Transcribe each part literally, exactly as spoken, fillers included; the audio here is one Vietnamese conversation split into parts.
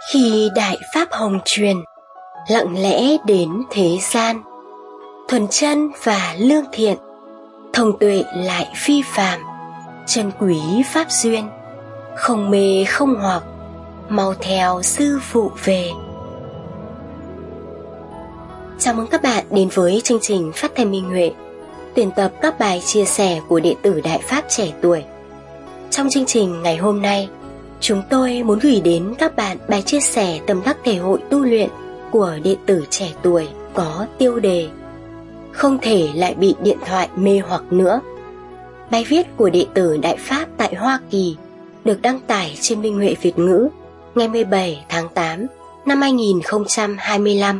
Khi Đại Pháp Hồng truyền lặng lẽ đến thế gian, thuần chân và lương thiện, thông tuệ lại phi phàm, chân quý pháp duyên, không mê không hoặc, mau theo sư phụ về. Chào mừng các bạn đến với chương trình Phát Thanh Minh Huệ, tuyển tập các bài chia sẻ của đệ tử Đại Pháp trẻ tuổi. Trong chương trình ngày hôm nay, chúng tôi muốn gửi đến các bạn bài chia sẻ tâm đắc thể hội tu luyện của đệ tử trẻ tuổi có tiêu đề Không thể lại bị điện thoại mê hoặc nữa. Bài viết của đệ tử Đại Pháp tại Hoa Kỳ được đăng tải trên Minh Huệ Việt ngữ ngày mười bảy tháng tám năm hai nghìn không trăm hai mươi lăm.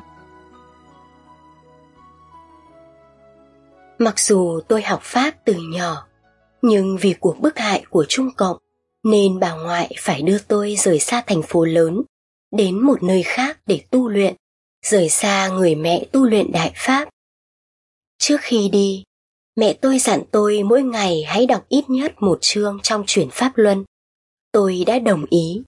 Mặc dù tôi học Pháp từ nhỏ, nhưng vì cuộc bức hại của Trung Cộng nên bà ngoại phải đưa tôi rời xa thành phố lớn, đến một nơi khác để tu luyện, rời xa người mẹ tu luyện Đại Pháp. Trước khi đi, mẹ tôi dặn tôi mỗi ngày hãy đọc ít nhất một chương trong Chuyển Pháp Luân. Tôi đã đồng ý.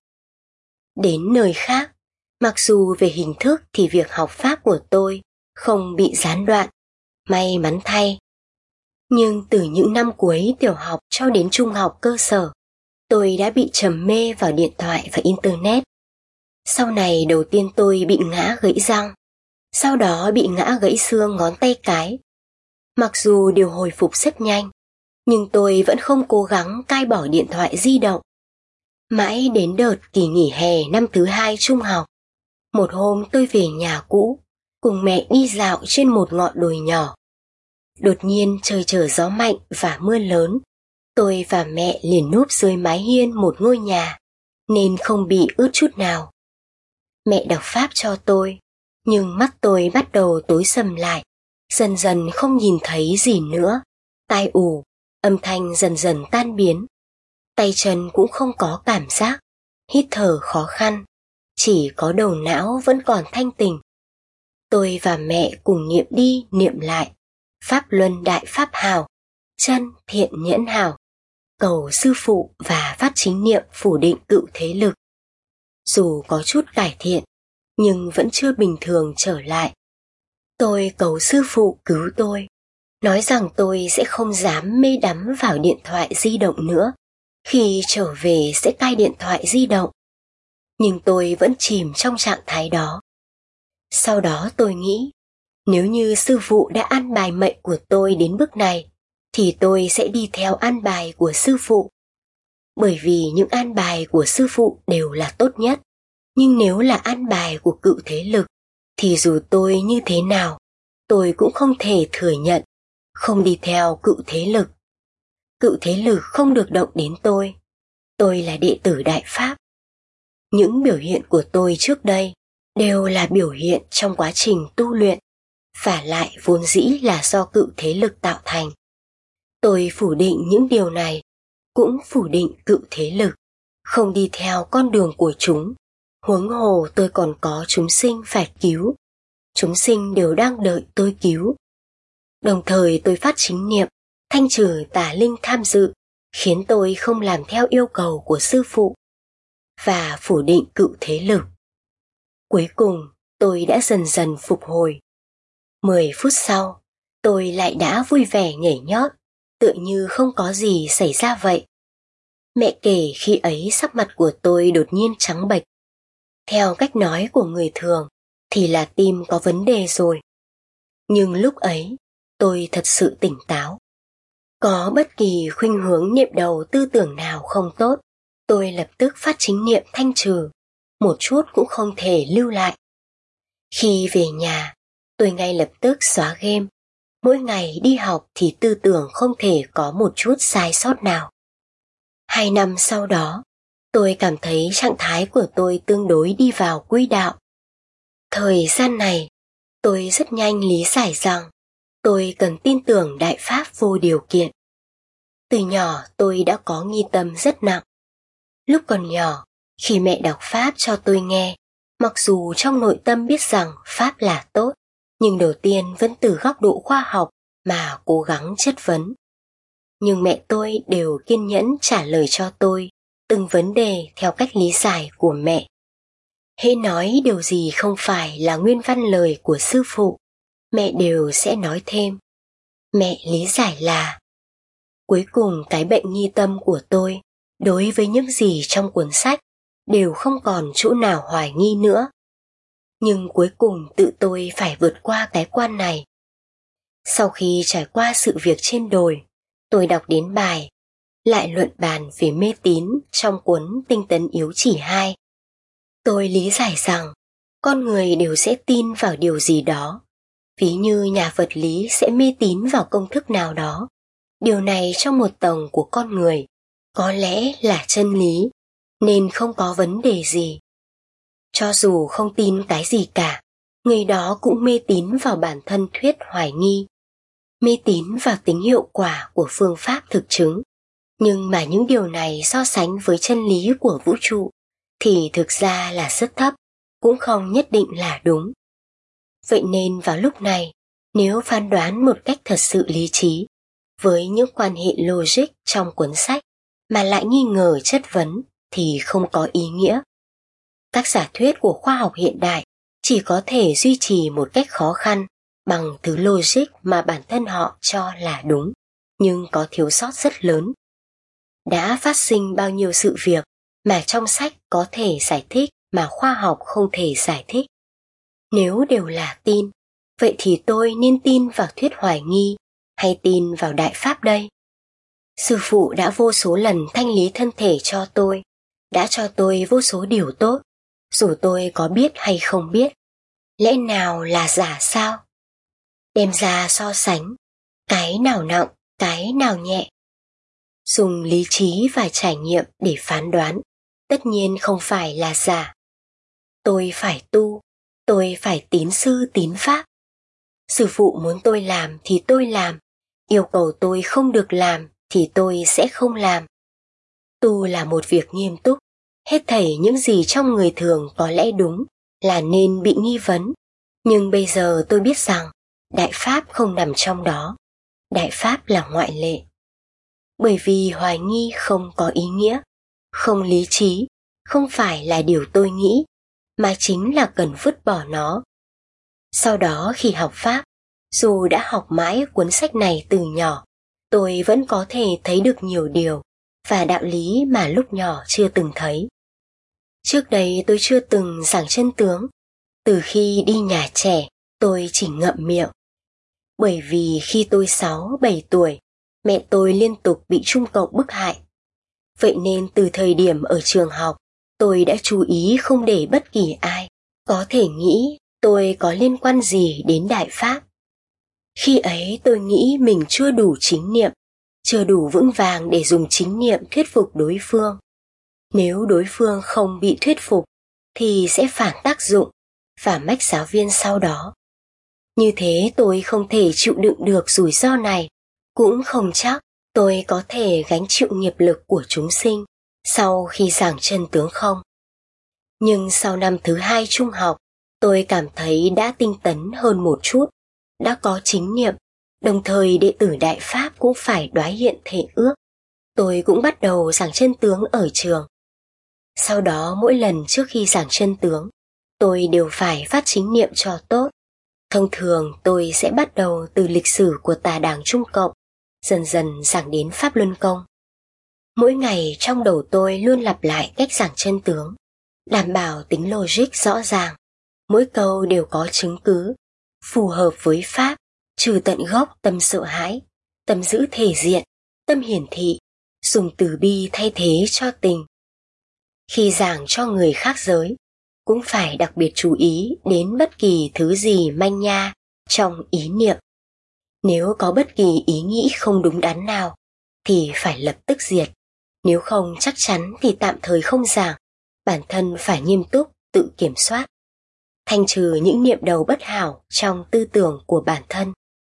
Đến nơi khác, mặc dù về hình thức thì việc học Pháp của tôi không bị gián đoạn, may mắn thay. Nhưng từ những năm cuối tiểu học cho đến trung học cơ sở, tôi đã bị trầm mê vào điện thoại và Internet. Sau này đầu tiên tôi bị ngã gãy răng, sau đó bị ngã gãy xương ngón tay cái. Mặc dù điều hồi phục rất nhanh, nhưng tôi vẫn không cố gắng cai bỏ điện thoại di động. Mãi đến đợt kỳ nghỉ hè năm thứ hai trung học, một hôm tôi về nhà cũ, cùng mẹ đi dạo trên một ngọn đồi nhỏ. Đột nhiên trời trở gió mạnh và mưa lớn, tôi và mẹ liền núp dưới mái hiên một ngôi nhà, nên không bị ướt chút nào. Mẹ đọc Pháp cho tôi, nhưng mắt tôi bắt đầu tối sầm lại, dần dần không nhìn thấy gì nữa, tai ù, âm thanh dần dần tan biến. Tay chân cũng không có cảm giác, hít thở khó khăn, chỉ có đầu não vẫn còn thanh tỉnh. Tôi và mẹ cùng niệm đi niệm lại, Pháp Luân Đại Pháp Hảo, chân thiện nhẫn hảo, cầu sư phụ và phát chính niệm phủ định cựu thế lực. Dù có chút cải thiện, nhưng vẫn chưa bình thường trở lại. Tôi cầu sư phụ cứu tôi, nói rằng tôi sẽ không dám mê đắm vào điện thoại di động nữa, khi trở về sẽ cai điện thoại di động. Nhưng tôi vẫn chìm trong trạng thái đó. Sau đó tôi nghĩ, nếu như sư phụ đã an bài mệnh của tôi đến bước này, thì tôi sẽ đi theo an bài của sư phụ. Bởi vì những an bài của sư phụ đều là tốt nhất, nhưng nếu là an bài của cựu thế lực, thì dù tôi như thế nào, tôi cũng không thể thừa nhận, không đi theo cựu thế lực. Cựu thế lực không được động đến tôi. Tôi là đệ tử Đại Pháp. Những biểu hiện của tôi trước đây đều là biểu hiện trong quá trình tu luyện, và lại vốn dĩ là do cựu thế lực tạo thành. Tôi phủ định những điều này, cũng phủ định cựu thế lực, không đi theo con đường của chúng. Huống hồ tôi còn có chúng sinh phải cứu. Chúng sinh đều đang đợi tôi cứu. Đồng thời tôi phát chính niệm, thanh trừ tà linh tham dự, khiến tôi không làm theo yêu cầu của sư phụ, và phủ định cựu thế lực. Cuối cùng, tôi đã dần dần phục hồi. Mười phút sau, tôi lại đã vui vẻ nhảy nhót, tựa như không có gì xảy ra vậy. Mẹ kể khi ấy sắc mặt của tôi đột nhiên trắng bệch. Theo cách nói của người thường, thì là tim có vấn đề rồi. Nhưng lúc ấy, tôi thật sự tỉnh táo. Có bất kỳ khuynh hướng niệm đầu tư tưởng nào không tốt, tôi lập tức phát chính niệm thanh trừ, một chút cũng không thể lưu lại. Khi về nhà, tôi ngay lập tức xóa game. Mỗi ngày đi học thì tư tưởng không thể có một chút sai sót nào. Hai năm sau đó, tôi cảm thấy trạng thái của tôi tương đối đi vào quỹ đạo. Thời gian này, tôi rất nhanh lý giải rằng tôi cần tin tưởng Đại Pháp vô điều kiện. Từ nhỏ tôi đã có nghi tâm rất nặng. Lúc còn nhỏ, khi mẹ đọc Pháp cho tôi nghe, mặc dù trong nội tâm biết rằng Pháp là tốt, nhưng đầu tiên vẫn từ góc độ khoa học mà cố gắng chất vấn. Nhưng mẹ tôi đều kiên nhẫn trả lời cho tôi từng vấn đề theo cách lý giải của mẹ. Hễ nói điều gì không phải là nguyên văn lời của sư phụ, mẹ đều sẽ nói thêm. Mẹ lý giải là, cuối cùng cái bệnh nghi tâm của tôi đối với những gì trong cuốn sách đều không còn chỗ nào hoài nghi nữa. Nhưng cuối cùng tự tôi phải vượt qua cái quan này. Sau khi trải qua sự việc trên đồi, tôi đọc đến bài lại luận bàn về mê tín trong cuốn Tinh tấn yếu chỉ hai. Tôi lý giải rằng con người đều sẽ tin vào điều gì đó. Ví như nhà vật lý sẽ mê tín vào công thức nào đó. Điều này trong một tầng của con người có lẽ là chân lý, nên không có vấn đề gì. Cho dù không tin cái gì cả, người đó cũng mê tín vào bản thân thuyết hoài nghi, mê tín vào tính hiệu quả của phương pháp thực chứng. Nhưng mà những điều này so sánh với chân lý của vũ trụ thì thực ra là rất thấp, cũng không nhất định là đúng. Vậy nên vào lúc này, nếu phán đoán một cách thật sự lý trí, với những quan hệ logic trong cuốn sách mà lại nghi ngờ chất vấn thì không có ý nghĩa. Các giả thuyết của khoa học hiện đại chỉ có thể duy trì một cách khó khăn bằng thứ logic mà bản thân họ cho là đúng, nhưng có thiếu sót rất lớn. Đã phát sinh bao nhiêu sự việc mà trong sách có thể giải thích mà khoa học không thể giải thích. Nếu đều là tin, vậy thì tôi nên tin vào thuyết hoài nghi hay tin vào đại pháp đây? Sư phụ đã vô số lần thanh lý thân thể cho tôi, đã cho tôi vô số điều tốt, dù tôi có biết hay không biết. Lẽ nào là giả sao? Đem ra so sánh, cái nào nặng, cái nào nhẹ. Dùng lý trí và trải nghiệm để phán đoán, tất nhiên không phải là giả. Tôi phải tu, tôi phải tín sư tín pháp. Sư phụ muốn tôi làm thì tôi làm, yêu cầu tôi không được làm thì tôi sẽ không làm. Tu là một việc nghiêm túc, hết thảy những gì trong người thường có lẽ đúng là nên bị nghi vấn. Nhưng bây giờ tôi biết rằng đại pháp không nằm trong đó, đại pháp là ngoại lệ. Bởi vì hoài nghi không có ý nghĩa, không lý trí, không phải là điều tôi nghĩ, mà chính là cần vứt bỏ nó. Sau đó khi học pháp, dù đã học mãi cuốn sách này từ nhỏ, tôi vẫn có thể thấy được nhiều điều và đạo lý mà lúc nhỏ chưa từng thấy. Trước đây tôi chưa từng giảng chân tướng, từ khi đi nhà trẻ tôi chỉ ngậm miệng. Bởi vì khi tôi sáu, bảy tuổi, mẹ tôi liên tục bị Trung Cộng bức hại. Vậy nên từ thời điểm ở trường học, tôi đã chú ý không để bất kỳ ai có thể nghĩ tôi có liên quan gì đến Đại Pháp. Khi ấy tôi nghĩ mình chưa đủ chính niệm, chưa đủ vững vàng để dùng chính niệm thuyết phục đối phương. Nếu đối phương không bị thuyết phục thì sẽ phản tác dụng và mách giáo viên sau đó. Như thế tôi không thể chịu đựng được rủi ro này, cũng không chắc tôi có thể gánh chịu nghiệp lực của chúng sinh sau khi giảng chân tướng không. Nhưng sau năm thứ hai trung học, tôi cảm thấy đã tinh tấn hơn một chút, đã có chính niệm, đồng thời đệ tử Đại Pháp cũng phải đoái hiện thể ước. Tôi cũng bắt đầu giảng chân tướng ở trường. Sau đó mỗi lần trước khi giảng chân tướng, tôi đều phải phát chính niệm cho tốt. Thông thường tôi sẽ bắt đầu từ lịch sử của tà đảng Trung Cộng, dần dần giảng đến Pháp Luân Công. Mỗi ngày trong đầu tôi luôn lặp lại cách giảng chân tướng, đảm bảo tính logic rõ ràng, mỗi câu đều có chứng cứ, phù hợp với Pháp, trừ tận gốc tâm sợ hãi, tâm giữ thể diện, tâm hiển thị, dùng từ bi thay thế cho tình. Khi giảng cho người khác giới, cũng phải đặc biệt chú ý đến bất kỳ thứ gì manh nha trong ý niệm. Nếu có bất kỳ ý nghĩ không đúng đắn nào, thì phải lập tức diệt. Nếu không chắc chắn thì tạm thời không giảng, bản thân phải nghiêm túc, tự kiểm soát. Thanh trừ những niệm đầu bất hảo trong tư tưởng của bản thân.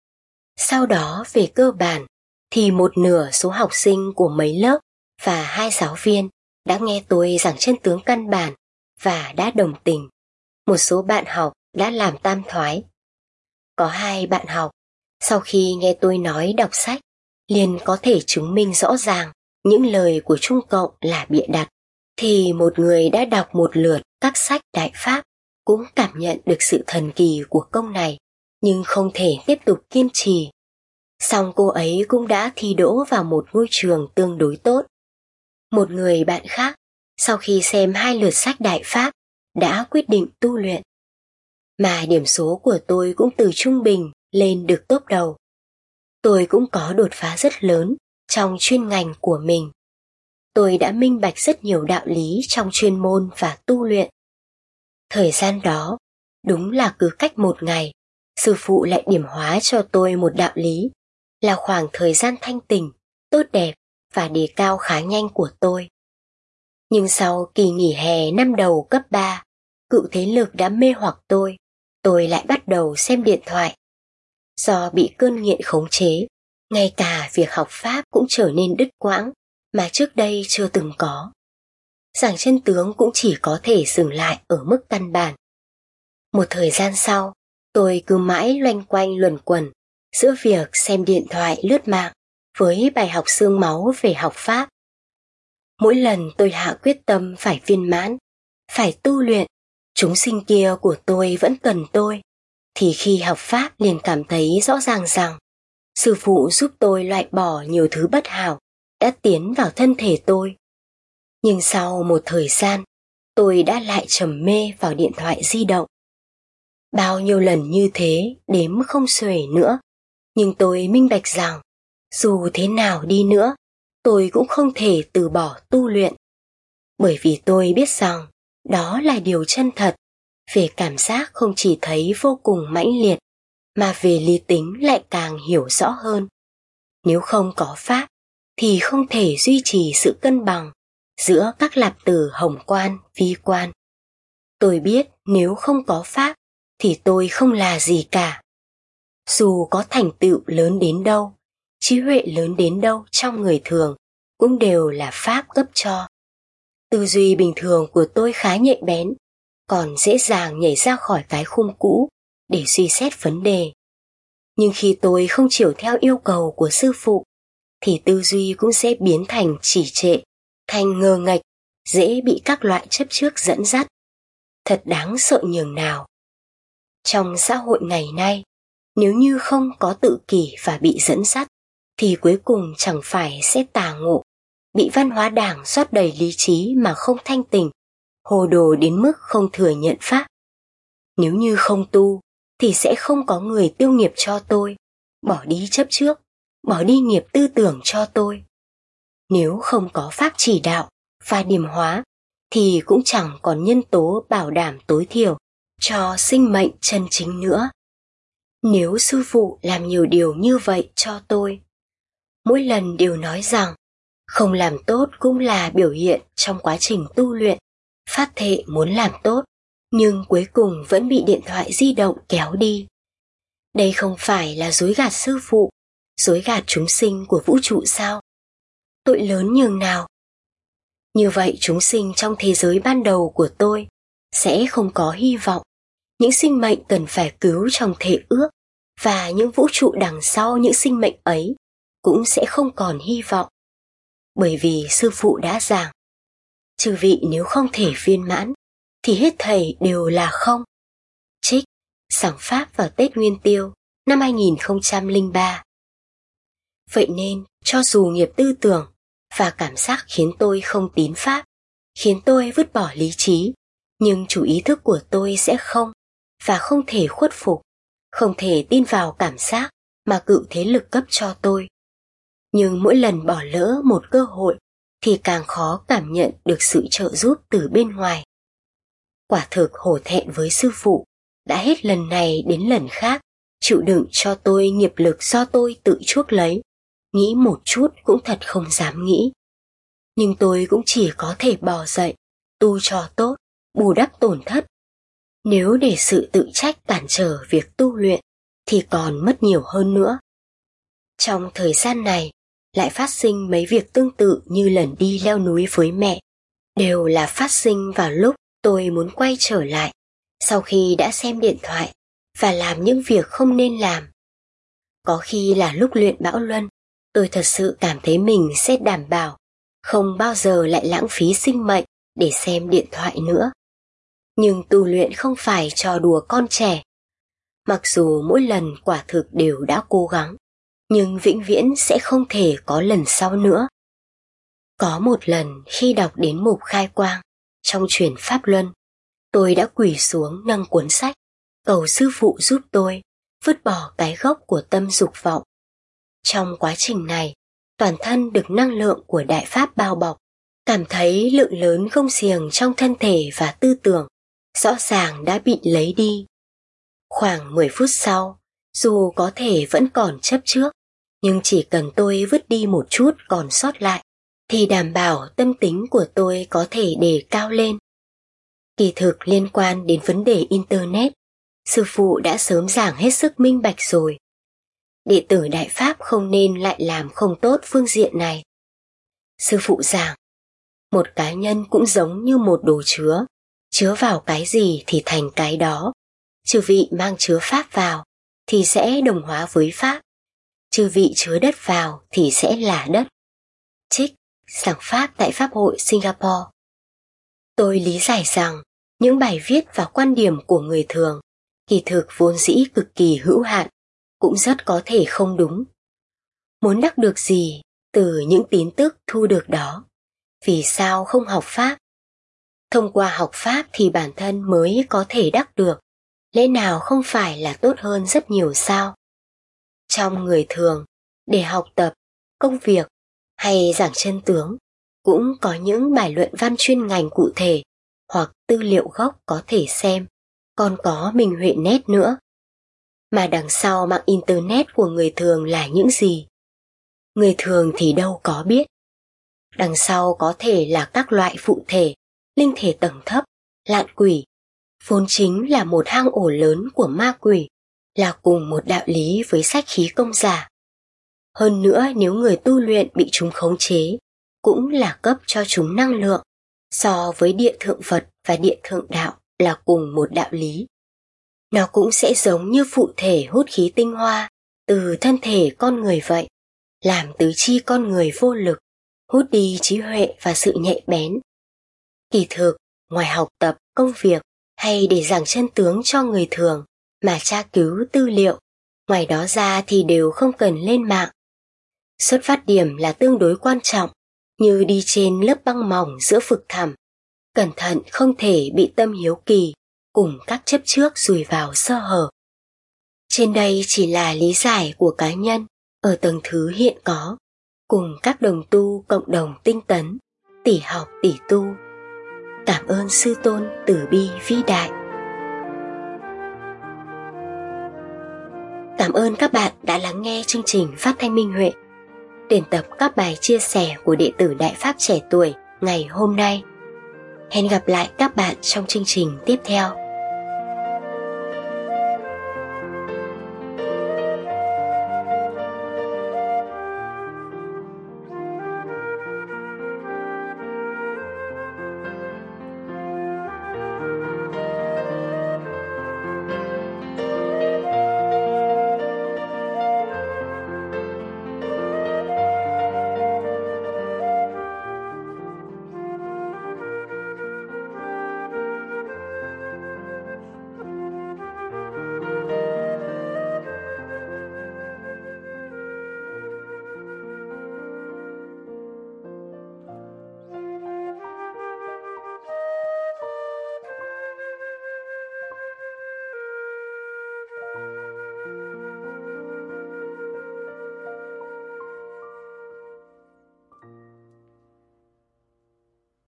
Sau đó về cơ bản, thì một nửa số học sinh của mấy lớp và hai giáo viên đã nghe tôi giảng chân tướng căn bản và đã đồng tình. Một số bạn học đã làm tam thoái. Có hai bạn học, sau khi nghe tôi nói đọc sách, liền có thể chứng minh rõ ràng những lời của Trung Cộng là bịa đặt, thì một người đã đọc một lượt các sách Đại Pháp cũng cảm nhận được sự thần kỳ của công này, nhưng không thể tiếp tục kiên trì. Song cô ấy cũng đã thi đỗ vào một ngôi trường tương đối tốt. Một người bạn khác, sau khi xem hai lượt sách Đại Pháp, đã quyết định tu luyện. Mà điểm số của tôi cũng từ trung bình lên được top đầu. Tôi cũng có đột phá rất lớn trong chuyên ngành của mình. Tôi đã minh bạch rất nhiều đạo lý trong chuyên môn và tu luyện. Thời gian đó, đúng là cứ cách một ngày, sư phụ lại điểm hóa cho tôi một đạo lý, là khoảng thời gian thanh tỉnh, tốt đẹp và đề cao khá nhanh của tôi. Nhưng sau kỳ nghỉ hè năm đầu cấp ba, cựu thế lực đã mê hoặc tôi, tôi lại bắt đầu xem điện thoại. Do bị cơn nghiện khống chế, ngay cả việc học Pháp cũng trở nên đứt quãng mà trước đây chưa từng có. Giảng chân tướng cũng chỉ có thể dừng lại ở mức căn bản. Một thời gian sau, tôi cứ mãi loanh quanh luẩn quẩn giữa việc xem điện thoại lướt mạng với bài học xương máu về học Pháp. Mỗi lần tôi hạ quyết tâm phải viên mãn, phải tu luyện, chúng sinh kia của tôi vẫn cần tôi, thì khi học Pháp liền cảm thấy rõ ràng rằng sư phụ giúp tôi loại bỏ nhiều thứ bất hảo đã tiến vào thân thể tôi. Nhưng sau một thời gian, tôi đã lại trầm mê vào điện thoại di động. Bao nhiêu lần như thế đếm không xuể nữa, nhưng tôi minh bạch rằng dù thế nào đi nữa, tôi cũng không thể từ bỏ tu luyện. Bởi vì tôi biết rằng đó là điều chân thật, về cảm giác không chỉ thấy vô cùng mãnh liệt, mà về lý tính lại càng hiểu rõ hơn. Nếu không có Pháp, thì không thể duy trì sự cân bằng giữa các lạp tử hồng quan, vi quan. Tôi biết nếu không có Pháp, thì tôi không là gì cả. Dù có thành tựu lớn đến đâu, trí huệ lớn đến đâu trong người thường, cũng đều là Pháp cấp cho. Tư duy bình thường của tôi khá nhạy bén, còn dễ dàng nhảy ra khỏi cái khung cũ để suy xét vấn đề. Nhưng khi tôi không chiều theo yêu cầu của sư phụ, thì tư duy cũng sẽ biến thành trì trệ, thành ngờ nghệch, dễ bị các loại chấp trước dẫn dắt. Thật đáng sợ nhường nào. Trong xã hội ngày nay, nếu như không có tự kỷ và bị dẫn dắt, thì cuối cùng chẳng phải sẽ tà ngộ, bị văn hóa đảng rót đầy lý trí mà không thanh tỉnh, hồ đồ đến mức không thừa nhận Pháp. Nếu như không tu, thì sẽ không có người tiêu nghiệp cho tôi, bỏ đi chấp trước, bỏ đi nghiệp tư tưởng cho tôi. Nếu không có Pháp chỉ đạo và điểm hóa, thì cũng chẳng còn nhân tố bảo đảm tối thiểu cho sinh mệnh chân chính nữa. Nếu sư phụ làm nhiều điều như vậy cho tôi, mỗi lần đều nói rằng không làm tốt cũng là biểu hiện trong quá trình tu luyện, phát thệ muốn làm tốt, nhưng cuối cùng vẫn bị điện thoại di động kéo đi. Đây không phải là dối gạt sư phụ, dối gạt chúng sinh của vũ trụ sao? Tội lớn nhường nào? Như vậy chúng sinh trong thế giới ban đầu của tôi sẽ không có hy vọng. Những sinh mệnh cần phải cứu trong thể ước, và những vũ trụ đằng sau những sinh mệnh ấy cũng sẽ không còn hy vọng. Bởi vì sư phụ đã giảng, chư vị nếu không thể viên mãn, thì hết thảy đều là không. Trích, giảng Pháp vào Tết Nguyên Tiêu năm hai nghìn không trăm lẻ ba. Vậy nên, cho dù nghiệp tư tưởng và cảm giác khiến tôi không tín Pháp, khiến tôi vứt bỏ lý trí, nhưng chủ ý thức của tôi sẽ không, và không thể khuất phục, không thể tin vào cảm giác mà cựu thế lực cấp cho tôi. Nhưng mỗi lần bỏ lỡ một cơ hội thì càng khó cảm nhận được sự trợ giúp từ bên ngoài. Quả thực hổ thẹn với sư phụ, đã hết lần này đến lần khác chịu đựng cho tôi nghiệp lực do tôi tự chuốc lấy, nghĩ một chút cũng thật không dám nghĩ. Nhưng tôi cũng chỉ có thể bò dậy, tu cho tốt, bù đắp tổn thất. Nếu để sự tự trách cản trở việc tu luyện, thì còn mất nhiều hơn nữa. Trong thời gian này, lại phát sinh mấy việc tương tự như lần đi leo núi với mẹ, đều là phát sinh vào lúc tôi muốn quay trở lại, sau khi đã xem điện thoại và làm những việc không nên làm. Có khi là lúc luyện Bão Luân, tôi thật sự cảm thấy mình sẽ đảm bảo không bao giờ lại lãng phí sinh mệnh để xem điện thoại nữa. Nhưng tu luyện không phải trò đùa con trẻ. Mặc dù mỗi lần quả thực đều đã cố gắng, nhưng vĩnh viễn sẽ không thể có lần sau nữa. Có một lần khi đọc đến mục khai quang trong truyền Pháp Luân, tôi đã quỳ xuống nâng cuốn sách, cầu sư phụ giúp tôi vứt bỏ cái gốc của tâm dục vọng. Trong quá trình này, toàn thân được năng lượng của Đại Pháp bao bọc, cảm thấy lượng lớn gông xiềng trong thân thể và tư tưởng rõ ràng đã bị lấy đi. Khoảng mười phút sau, dù có thể vẫn còn chấp trước, nhưng chỉ cần tôi vứt đi một chút còn sót lại, thì đảm bảo tâm tính của tôi có thể đề cao lên. Kỳ thực liên quan đến vấn đề Internet, sư phụ đã sớm giảng hết sức minh bạch rồi. Đệ tử Đại Pháp không nên lại làm không tốt phương diện này. Sư phụ giảng, một cá nhân cũng giống như một đồ chứa, chứa vào cái gì thì thành cái đó. Chư vị mang chứa Pháp vào thì sẽ đồng hóa với Pháp, chư vị chứa đất vào thì sẽ là đất. Trích giảng Pháp tại Pháp hội Singapore. Tôi lý giải rằng những bài viết và quan điểm của người thường kỳ thực vốn dĩ cực kỳ hữu hạn, cũng rất có thể không đúng. Muốn đắc được gì từ những tin tức thu được đó, vì sao không học Pháp? Thông qua học Pháp thì bản thân mới có thể đắc được, lẽ nào không phải là tốt hơn rất nhiều sao? Trong người thường, để học tập, công việc hay giảng chân tướng, cũng có những bài luận văn chuyên ngành cụ thể hoặc tư liệu gốc có thể xem, còn có minh họa nét nữa. Mà đằng sau mạng Internet của người thường là những gì? Người thường thì đâu có biết. Đằng sau có thể là các loại phụ thể, linh thể tầng thấp, lạn quỷ, vốn chính là một hang ổ lớn của ma quỷ, là cùng một đạo lý với sách khí công giả. Hơn nữa nếu người tu luyện bị chúng khống chế, cũng là cấp cho chúng năng lượng, so với địa thượng Phật và địa thượng đạo là cùng một đạo lý. Nó cũng sẽ giống như phụ thể hút khí tinh hoa từ thân thể con người vậy, làm tứ chi con người vô lực, hút đi trí huệ và sự nhạy bén. Kỳ thực, ngoài học tập, công việc hay để giảng chân tướng cho người thường mà tra cứu tư liệu, ngoài đó ra thì đều không cần lên mạng. Xuất phát điểm là tương đối quan trọng, như đi trên lớp băng mỏng giữa vực thẳm, cẩn thận không thể bị tâm hiếu kỳ cùng các chấp trước dùi vào sơ hở. Trên đây chỉ là lý giải của cá nhân ở tầng thứ hiện có, cùng các đồng tu cộng đồng tinh tấn, tỷ học tỷ tu. Cảm ơn Sư Tôn từ bi vĩ đại. Cảm ơn các bạn đã lắng nghe chương trình Phát thanh Minh Huệ, tuyển tập các bài chia sẻ của đệ tử Đại Pháp trẻ tuổi ngày hôm nay. Hẹn gặp lại các bạn trong chương trình tiếp theo.